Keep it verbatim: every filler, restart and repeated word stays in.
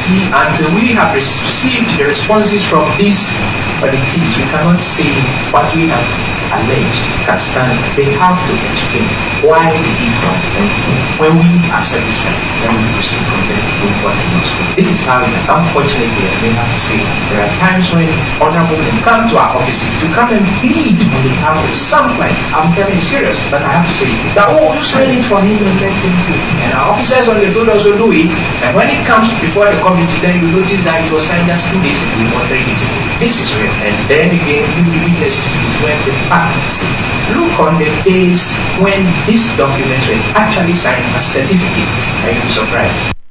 committee, until we have received the responses from these committees, we cannot say what we have alleged can stand. They have to explain why they did not. When we are satisfied, then we proceed from there with what we must do. This is how it is. Unfortunately, I may have to say, there are times when honorable men come to our offices to come and plead on behalf of some clients. I'm telling you serious, but I have to say that, oh, you sign it for him and let him do it. And our officers on the field also do it. And when it comes before the committee, then you notice that it was signed just two days ago or three days ago. This is real. And then again, you the witnesses to this when the fact sits. Look on the days when these documents were actually signed as certificates. Are you surprised?